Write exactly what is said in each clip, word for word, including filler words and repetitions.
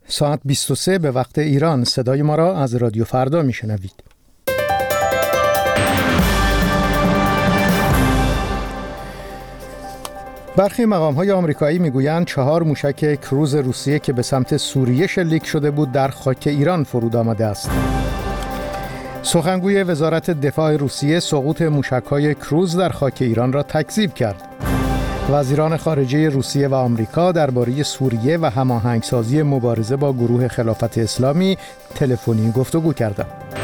ساعت بیست و سه به وقت ایران. صدای ما را از رادیو فردا میشنوید. برخی مقام‌های آمریکایی میگویند چهار موشک کروز روسیه که به سمت سوریه شلیک شده بود در خاک ایران فرود آمده است. سخنگوی وزارت دفاع روسیه سقوط موشک‌های کروز در خاک ایران را تکذیب کرد. وزیران خارجه روسیه و آمریکا درباره سوریه و هماهنگسازی مبارزه با گروه خلافت اسلامی تلفنی گفتگو کردند.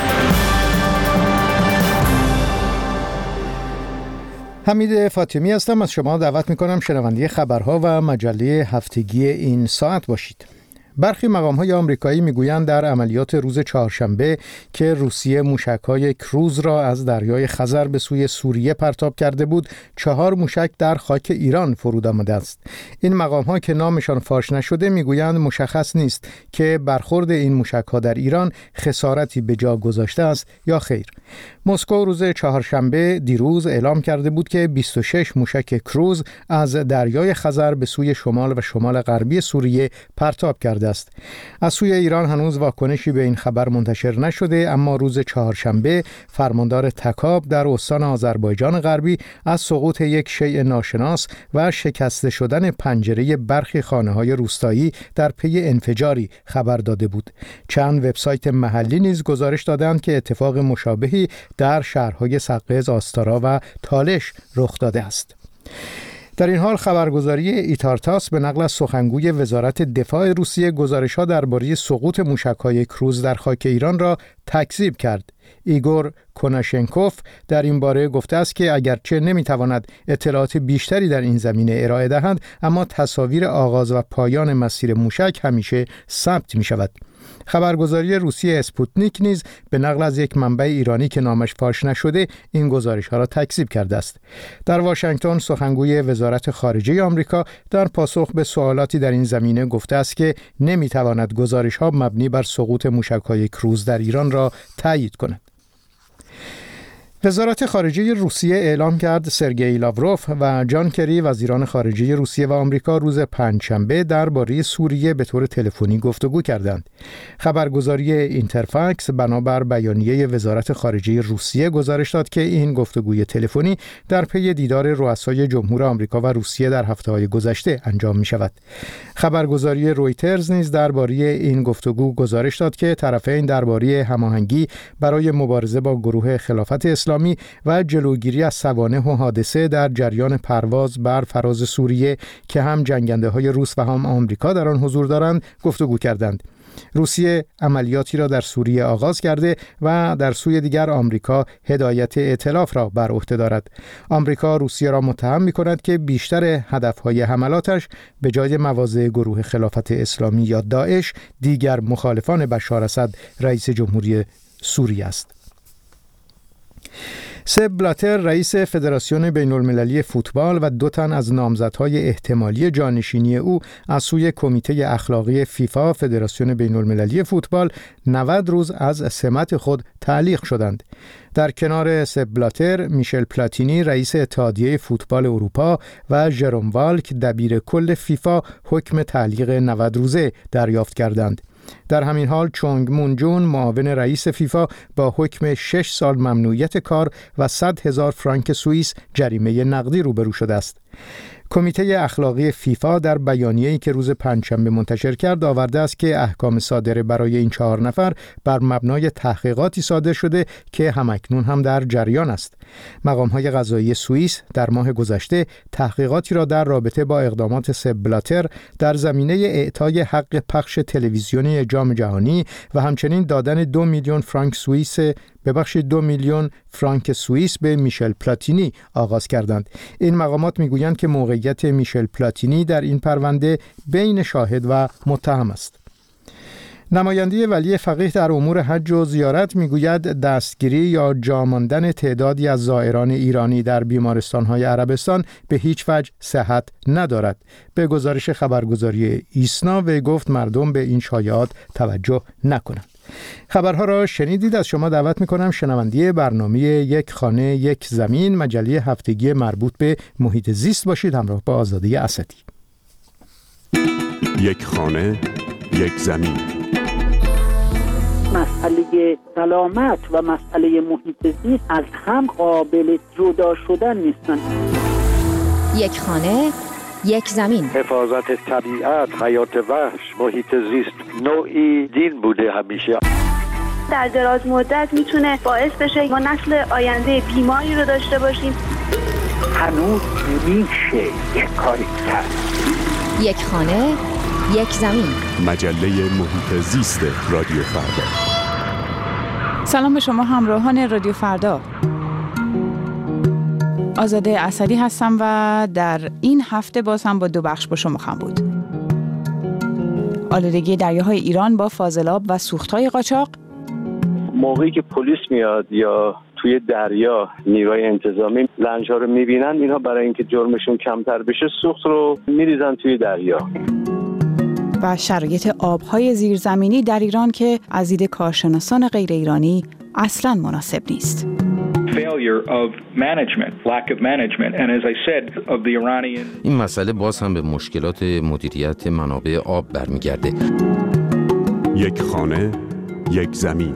حمید فاطمی هستم. از شما دعوت می‌کنم شنونده خبرها و مجله هفتگی این ساعت باشید. برخی مقام‌های آمریکایی میگویند در عملیات روز چهارشنبه که روسیه موشک‌های کروز را از دریای خزر به سوی سوریه پرتاب کرده بود، چهار موشک در خاک ایران فرود آمده است. این مقام‌ها که نامشان فاش نشده میگویند مشخص نیست که برخورد این موشک‌ها در ایران خسارتی به جا گذاشته است یا خیر. مسکو روز چهارشنبه دیروز اعلام کرده بود که بیست و شش موشک کروز از دریای خزر به سوی شمال و شمال غربی سوریه پرتاب کرده است. از سوی ایران هنوز واکنشی به این خبر منتشر نشده، اما روز چهارشنبه فرماندار تکاب در استان آذربایجان غربی از سقوط یک شیء ناشناس و شکسته شدن پنجره برخی خانه‌های روستایی در پی انفجاری خبر داده بود. چند وبسایت محلی نیز گزارش دادند که اتفاق مشابهی در شهرهای سقز، آستارا و تالش رخ داده است. در این حال خبرگزاری ایتارتاس به نقل از سخنگوی وزارت دفاع روسیه گزارش‌ها درباره سقوط موشک‌های کروز در خاک ایران را تکذیب کرد. ایگور کوناشنکوف در این باره گفته است که اگرچه نمی‌تواند اطلاعات بیشتری در این زمینه ارائه دهد، اما تصاویر آغاز و پایان مسیر موشک همیشه ثبت می‌شود. خبرگزاری روسیه اسپوتنیک نیز به نقل از یک منبع ایرانی که نامش فاش نشده این گزارش‌ها را تکذیب کرده است. در واشنگتن سخنگوی وزارت خارجه آمریکا در پاسخ به سوالاتی در این زمینه گفته است که نمی‌تواند گزارش‌ها مبنی بر سقوط موشک‌های کروز در ایران را تایید کند. وزارت خارجه روسیه اعلام کرد سرگئی لاوروف و جان کری وزیران خارجه روسیه و آمریکا روز پنجشنبه درباره سوریه به طور تلفنی گفتگو کردند. خبرگزاری اینترفاکس بنابر بیانیه وزارت خارجه روسیه گزارش داد که این گفتگوی تلفنی در پی دیدار رؤسای جمهور آمریکا و روسیه در هفته‌های گذشته انجام می‌شود. خبرگزاری رویترز نیز درباره این گفتگو گزارش داد که طرفین درباره هماهنگی برای مبارزه با گروه خلافت اسلامی و جلوگیری از سوانح و حادثه در جریان پرواز بر فراز سوریه که هم جنگنده‌های روس و هم آمریکا در آن حضور دارند گفتگو کردند. روسیه عملیاتی را در سوریه آغاز کرده و در سوی دیگر آمریکا هدایت ائتلاف را بر عهده دارد. آمریکا روسیه را متهم می‌کند که بیشتر هدف‌های حملاتش به جای مواضع گروه خلافت اسلامی یا داعش دیگر مخالفان بشار اسد رئیس جمهوری سوریه است. سپ بلاتر رئیس فدراسیون بین المللی فوتبال و دو تن از نامزدهای احتمالی جانشینی او از سوی کمیته اخلاقی فیفا فدراسیون بین المللی فوتبال نود روز از سمت خود تعلیق شدند. در کنار سپ بلاتر، میشل پلاتینی رئیس اتحادیه فوتبال اروپا و ژروم والک دبیر کل فیفا حکم تعلیق نود روزه دریافت کردند. در همین حال چونگ مون جون معاون رئیس فیفا با حکم شش سال ممنوعیت کار و صد هزار فرانک سوئیس جریمه نقدی روبرو شده است. کمیته اخلاقی فیفا در بیانیه‌ای که روز پنجشنبه منتشر کرد آورده است که احکام صادره برای این چهار نفر بر مبنای تحقیقاتی صادر شده که همکنون هم در جریان است. مقام‌های قضایی سوئیس در ماه گذشته تحقیقاتی را در رابطه با اقدامات سپ بلاتر در زمینه اعطای حق پخش تلویزیونی جام جهانی و همچنین دادن دو میلیون فرانک سوئیس ببخشید دو میلیون فرانک سوئیس به میشل پلاتینی آغاز کردند. این مقامات میگویند که موقعیت میشل پلاتینی در این پرونده بین شاهد و متهم است. نماینده ولی فقیه در امور حج و زیارت میگوید دستگیری یا جا ماندن تعدادی از زائران ایرانی در بیمارستان‌های عربستان به هیچ وجه صحت ندارد. به گزارش خبرگزاری ایسنا وی گفت مردم به این شایعات توجه نکنند. خبرها را شنیدید. از شما دعوت میکنم شنونده برنامه یک خانه یک زمین مجله هفتگی مربوط به محیط زیست باشید همراه با آزاده اسدی. یک خانه یک زمین. مسئله سلامت و مسئله محیط زیست از هم قابل جدا شدن نیستن. یک خانه، یک زمین. حفاظت طبیعت، حیات وحش، محیط زیست نوعی دین بوده همیشه. در دراز مدت میتونه باعث بشه ما نسل آینده بیماری رو داشته باشیم. هنوز میشه یک کاری کرد. یک خانه، یک زمین. مجله محیط زیست رادیو فردا. سلام به شما همراهان رادیو فردا. آزاده اسدی هستم و در این هفته باز هم با دو بخش با شما خواهم بود. آلودگی دریاهای ایران با فاضلاب و سوختهای قاچاق. موقعی که پلیس میاد یا توی دریا نیروی انتظامی لنج‌ها رو میبینن، اینها برای اینکه جرمشون کمتر بشه سوخت رو میریزن توی دریا. و شرایط آبهای زیرزمینی در ایران که از دید کارشناسان غیر ایرانی اصلاً مناسب نیست. این مسئله باز هم به مشکلات مدیریت منابع آب برمیگرده. یک خانه، یک زمین.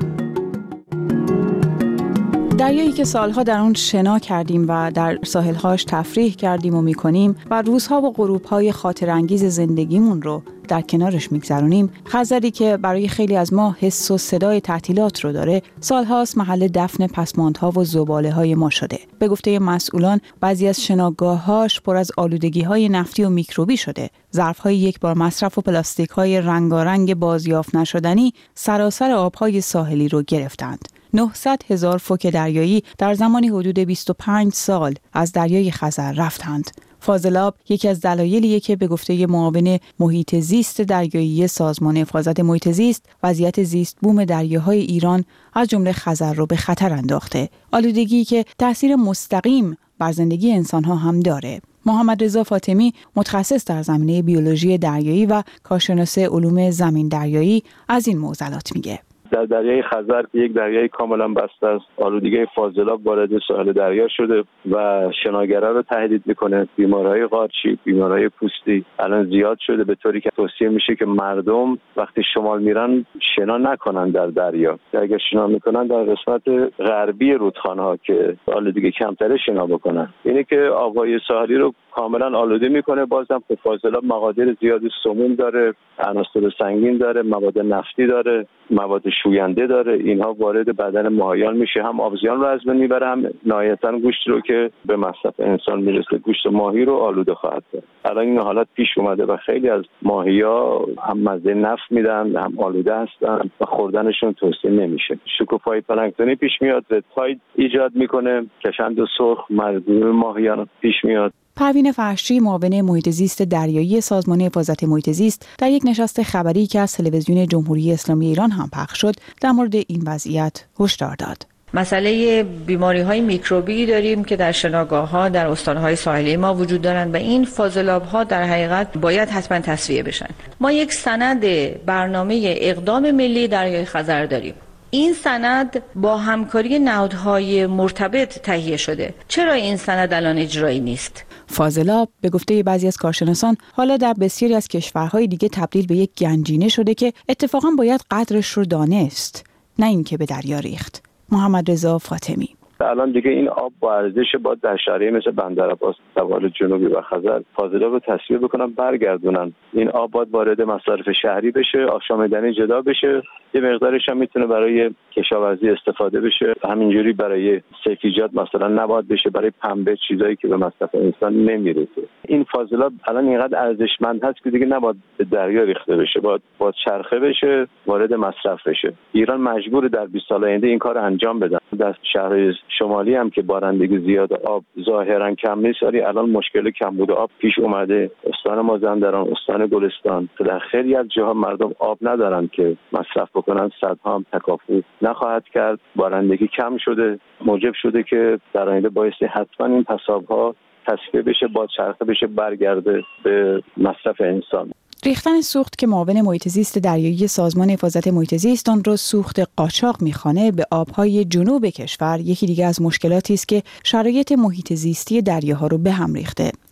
دریایی که سالها در اون شنا کردیم و در ساحل‌هاش تفریح کردیم و می‌کنیم و روزها و غروب‌های خاطرانگیز زندگیمون رو در کنارش می‌گذرونیم، خزری که برای خیلی از ما حس و صدای تعطیلات رو داره، سالهاست محل دفن پسماندها و زباله‌های ما شده. به گفته مسئولان، بعضی از شناگاه‌هاش پر از آلودگی‌های نفتی و میکروبی شده. ظرف‌های یک بار مصرف و پلاستیک‌های رنگارنگ بازیافت نشدنی سراسر آب‌های ساحلی رو گرفتند. نهصد هزار فوک دریایی در زمانی حدود بیست و پنج سال از دریای خزر رفتند. فاضلاب یکی از دلایلیه که به گفته معاون محیط زیست دریایی سازمان حفاظت محیط زیست، وضعیت زیست بوم دریاهای ایران از جمله خزر رو به خطر انداخته. آلودگی که تأثیر مستقیم بر زندگی انسان‌ها هم داره. محمد رضا فاطمی، متخصص در زمینه بیولوژی دریایی و کارشناس علوم زمین دریایی، از این معضلات میگه. در دریای خزر یک دریای کاملا بسته است. آلودگی فاضلاب وارد ساحل دریا شده و شناگرا رو تهدید میکنه. بیماریهای قارچی، بیماریهای پوستی الان زیاد شده، به طوری که توصیه میشه که مردم وقتی شمال میرن شنا نکنن در دریا. اگر شنا میکنن در قسمت غربی رودخانه‌ها که آلودگی کمتره شنا بکنن. اینه که آب‌های ساحلی رو کاملا آلوده میکنه. بازم فاضلاب مقادیر زیادی سموم داره، عناصر سنگین داره، مواد نفتی داره، مواد شوینده داره. اینها وارد بدن ماهیان میشه، هم آبزیان رو از بین میبره، هم نهایتاً گوشت رو که به مصرف انسان میرسه، گوشت ماهی رو آلوده خواهد کرد. الان این حالت پیش اومده و خیلی از ماهی‌ها هم مزه نفت میدن، هم آلوده هستن و خوردنشون توصیه نمیشه. شکوفای پلانکتونی پیش میاد، رتاید ایجاد میکنه، کشند و سرخ مردم ماهیان پیش میاد. پروین فرشی، معاون محیط زیست دریایی سازمان حفاظت محیط زیست، در یک نشست خبری که از تلویزیون جمهوری اسلامی ایران هم پخش شد، در مورد این وضعیت هشدار داد. مسئله بیماری‌های میکروبی داریم که در شناگاه‌ها در استان‌های ساحلی ما وجود دارند و این فاضلاب‌ها در حقیقت باید حتما تصفیه بشن. ما یک سند برنامه اقدام ملی دریای خزر داریم. این سند با همکاری نهادهای مرتبط تهیه شده. چرا این سند الان اجرایی نیست؟ فاضلاب به گفته بعضی از کارشناسان حالا در بسیاری از کشورهای دیگه تبدیل به یک گنجینه شده که اتفاقا باید قدرش رو دانست، نه اینکه به دریا ریخت. محمد رضا فاطمی: الان دیگه این آب با ارزش باید در شهرهای مثل بندرعباس، سواحل جنوبی و خزر فاضلاب رو تصفیه بکنن، برگردونن. این آب باید وارد مصارف شهری بشه، آشامیدنی جدا بشه، یه مقدارش هم میتونه برای کشاورزی استفاده بشه. همینجوری برای سیفیجات مثلا نباید بشه، برای پنبه، چیزایی که به مصرف انسان نمیرسه. این فاضلاب الان اینقدر ارزشمند هست که دیگه نباید به دریا ریخته بشه، باید باید چرخه بشه، وارد مصرف بشه. ایران مجبور در بیست سال آینده این کار انجام بده. در شهر شمالی هم که بارندگی زیاد، آب ظاهرا کم نیست، ولی الان مشکل کمبود آب پیش اومده. استان مازندران، استان گلستان، در خیلی از جاها مردم آب ندارن که مصرف بکنن. صدها هم تکافو نخواهد کرد. بارندگی کم شده، موجب شده که در آینده بایستی حتما این پساب‌ها تصفیه بشه، با چرخه بشه، برگرده به مصرف انسان. ریختن سوخت که معاون محیط زیست دریایی سازمان حفاظت محیط زیست آن را سوخت قاچاق می‌خوانه به آب‌های جنوب کشور، یکی دیگه از مشکلاتی است که شرایط محیط زیستی دریاها رو به هم ریخته.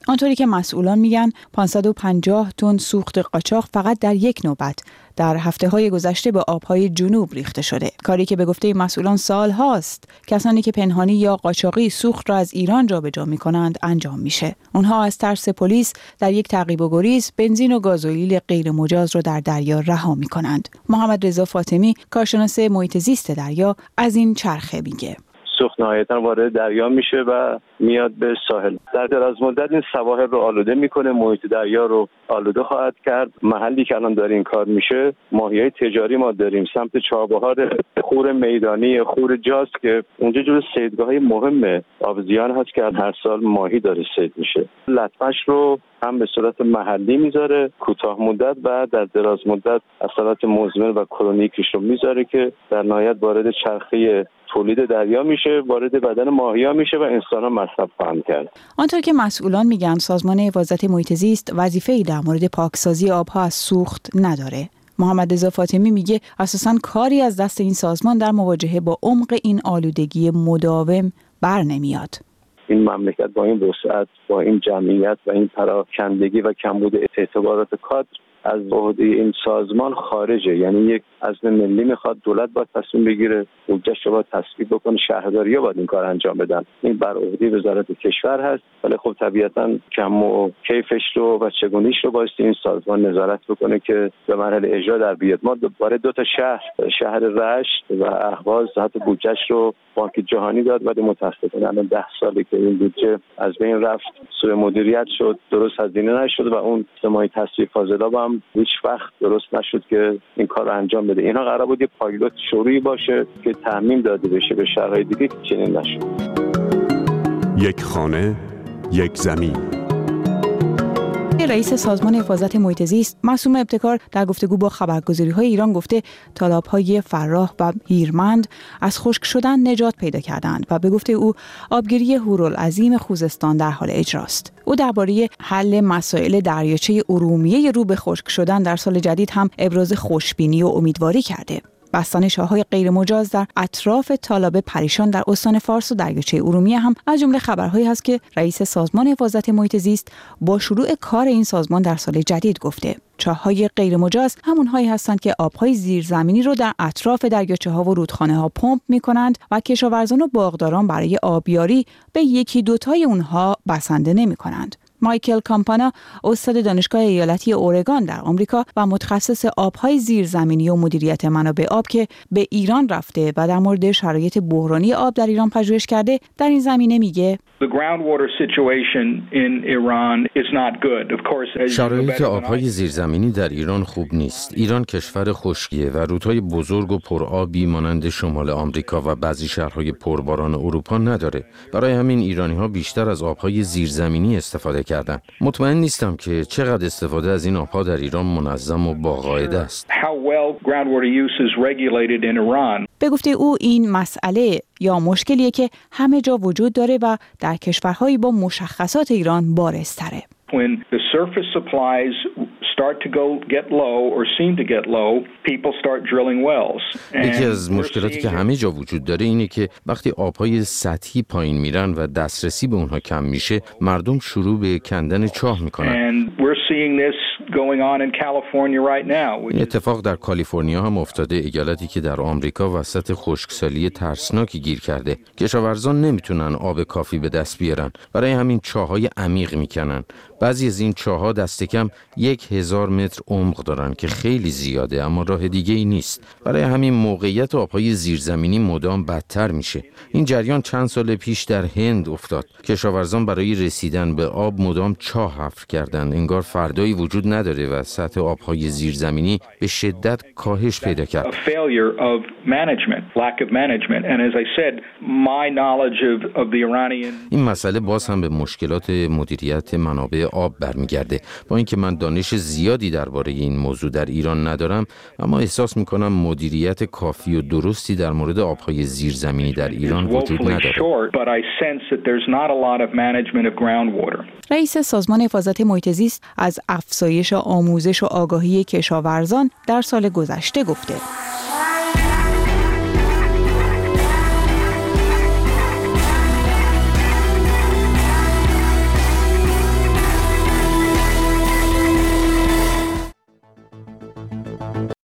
آنطوری که مسئولان میگن پانصد و پنجاه تن سوخت قاچاق فقط در یک نوبت در هفته‌های گذشته به آبهای جنوب ریخته شده. کاری که به گفته مسئولان سال هاست کسانی که پنهانی یا قاچاقی سوخت را از ایران جابجا می‌کنند انجام میشه. اونها از ترس پلیس در یک تعقیب و گریز بنزین و گازوئیل غیر مجاز را در دریا رها می‌کنند. محمد رضا فاطمی کارشناس محیط زیست دریا از این چرخه میگه. سوخت نهایتاً وارد دریا میشه و میاد به ساحل. در دراز مدت این سواحل رو آلوده میکنه، محیط دریا رو آلوده خواهد کرد. محلی که الان داره این کار میشه، ماهیای تجاری ما داریم سمت چابهار خور میدانی، خور جاز که اونجا جزو صیدگاه‌های مهم آبزیان هست که هر سال ماهی داره صید میشه. لطمش رو هم به صورت محلی میذاره کوتاه مدت و در دراز مدت اثرات مزمن و کرونیکش رو میذاره که در نهایت وارد چرخه تولید دریا میشه، وارد بدن ماهی‌ها میشه و انسان‌ها مصرف خواهند کرد. آنطور که مسئولان میگن سازمان حفاظت محیط زیست وظیفه‌ای در مورد پاکسازی آبها از سوخت نداره. محمد رضا فاطمی میگه اساساً کاری از دست این سازمان در مواجهه با عمق این آلودگی مداوم بر نمیاد. این مملکت با این وسعت، با این جمعیت و این پراکندگی و کمبود اعتبارات کادر از عهده این سازمان خارجه. یعنی یک عزم ملی میخواد، دولت باید تصمیم بگیره، بودجه‌اش رو باید تصویب بکنه، شهرداری‌ها باید این کار انجام بدن. این بر عهده وزارت کشور هست، ولی خب طبیعتاً کم و کیفش رو و چگونیش رو باید این سازمان نظارت بکنه که به مرحله اجرا در بیاد. ما دوباره دو تا شهر، شهر رشت و اهواز، حتی بودجه‌اش رو بانک جهانی داد، ولی متأسفانه الان ده ساله که این بودجه از بین رفت، سوء مدیریت شد، درست هزینه نشد و اون سمای تصفیه فاضلاب هم هیچ وقت درست نشد که این کار رو انجام بده. اینا قرار بود یه پایلوت شروعی باشه که تعمیم داده بشه به شهرهای دیگه، چنین نشد. یک خانه، یک زمین. رئیس سازمان حفاظت محیط زیست معصومه ابتکار در گفتگو با خبرگزاری‌های ایران گفته تالاب‌های فراه و هیرمند از خشک شدن نجات پیدا کردند و به گفته او آبگیری هورالعظیم خوزستان در حال اجراست. او درباره حل مسائل دریاچه ارومیه رو به خشک شدن در سال جدید هم ابراز خوشبینی و امیدواری کرده. بستن شاه‌های غیر مجاز در اطراف تالاب پریشان در استان فارس و دریاچه ارومیه هم از جمله خبرهایی هست که رئیس سازمان حفاظت محیط زیست با شروع کار این سازمان در سال جدید گفته. چاه‌های غیر مجاز همونهایی هستند که آب‌های زیرزمینی رو در اطراف دریاچه‌ها و رودخانه‌ها پمپ می‌کنند و کشاورزان و باغداران برای آبیاری به یکی دوتای اونها بسنده نمی‌کنند. مایکل کامپانا استاد دانشگاه ایالتی اورگان در آمریکا و متخصص آب‌های زیرزمینی و مدیریت منابع آب که به ایران رفته و در مورد شرایط بحرانی آب در ایران پژوهش کرده در این زمینه میگه شرایط آب‌های زیرزمینی در ایران خوب نیست. ایران کشور خشکیه و رودهای بزرگ و پرآبی مانند شمال آمریکا و بعضی شهرهای پرباران اروپا نداره. برای همین ایرانی‌ها بیشتر از آب‌های زیرزمینی استفاده کردن. مطمئن نیستم که چقدر استفاده از این آب‌ها در ایران منظم و با قاعده است. به گفته او این مسئله یا مشکلیه که همه جا وجود داره و در کشورهایی با مشخصات ایران بارزتره. When the surface supplies start to go get low or seem to get low, people start drilling wells. یکی از مشکلاتی که همه جا وجود داره اینه که وقتی آب‌های سطحی پایین میرن و دسترسی به اونها کم میشه، مردم شروع به کندن چاه میکنن. And we're seeing this going on in California right now. این اتفاق در کالیفرنیا هم افتاده، ایالتی که در آمریکا وسط خشکسالی ترسناکی گیر کرده. کشاورزان نمیتونن آب کافی به دست بیارن، برای همین چاه‌های عمیق میکنن. بعضی از این چاه‌ها دست کم یک هزار متر عمق دارن که خیلی زیاده، اما راه دیگه ای نیست. برای همین موقعیت آب‌های زیرزمینی مدام بدتر میشه. این جریان چند سال پیش در هند افتاد. کشاورزان برای رسیدن به آب مدام چاه حفر کردند. انگار فردایی وجود نداره و سطح آب‌های زیرزمینی به شدت کاهش پیدا کرد. این مسئله باز هم به مشکلات مدیریت منابع آب برمیگرده. با اینکه من دانش زیادی درباره این موضوع در ایران ندارم، اما احساس میکنم مدیریت کافی و درستی در مورد آبهای زیرزمینی در ایران وجود نداره. رئیس سازمان حفاظت محیط زیست از افزایش آموزش و آگاهی کشاورزان در سال گذشته گفته.